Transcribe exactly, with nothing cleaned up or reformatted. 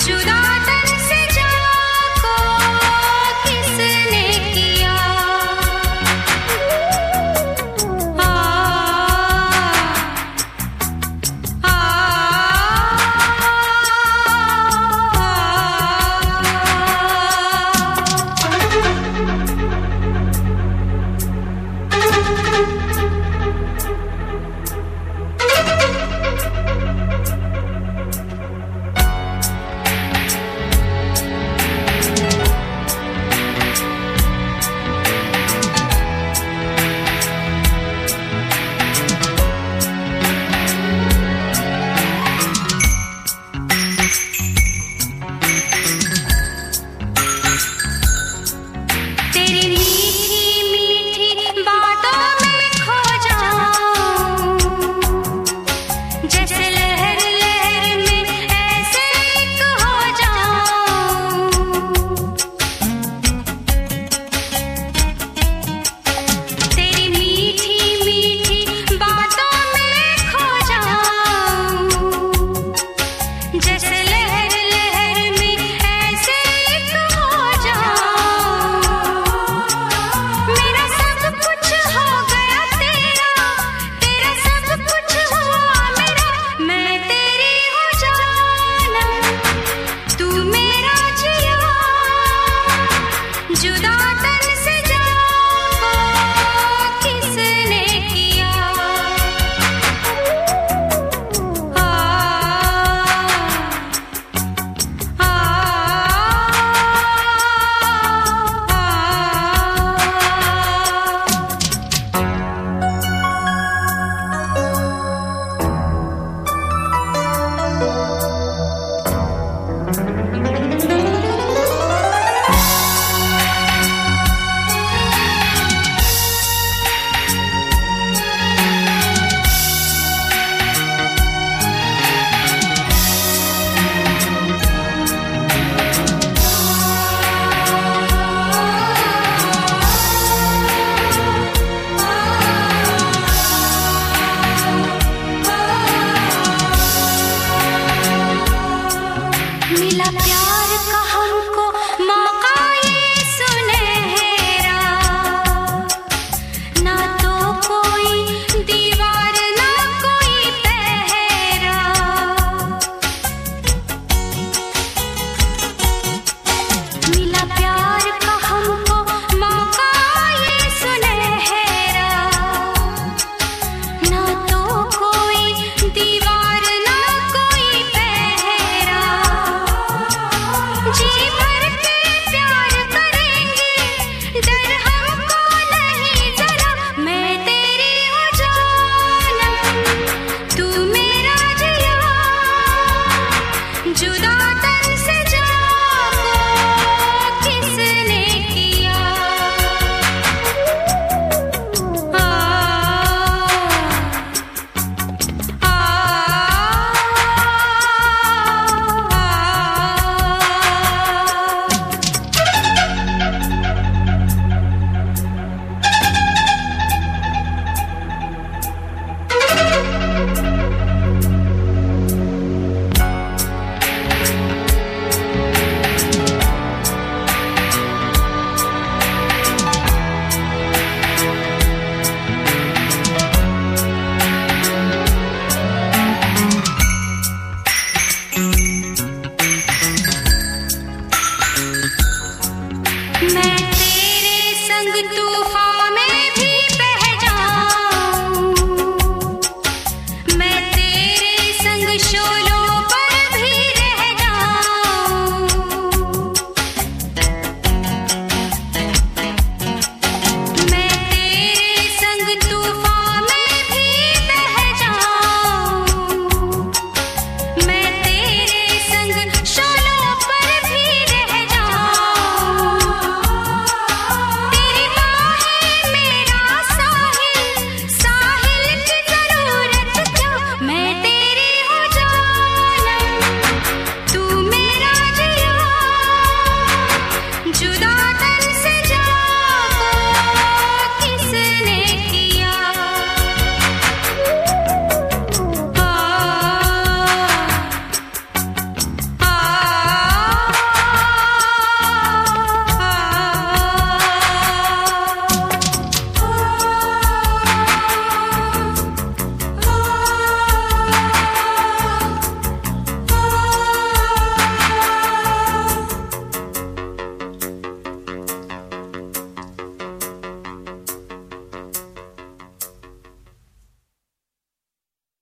जुदा तन से जाको किसने किया। आ, आ, जुदा तन से जाको किसने किया। आ, आ, मिला प्यार का हमको मौका ये सुनहरा, ना तो कोई दीवार ना कोई पहरा। मिला प्यार का हमको मौका ये सुनहरा, ना तो कोई दीवार ना कोई पहरा। जी भर के प्यार करेंगे, डर हमको नहीं जरा। मैं तेरी हूँ जानम, तू मेरा जिया। जुदा तन से जाको किसने किया। आ, आ,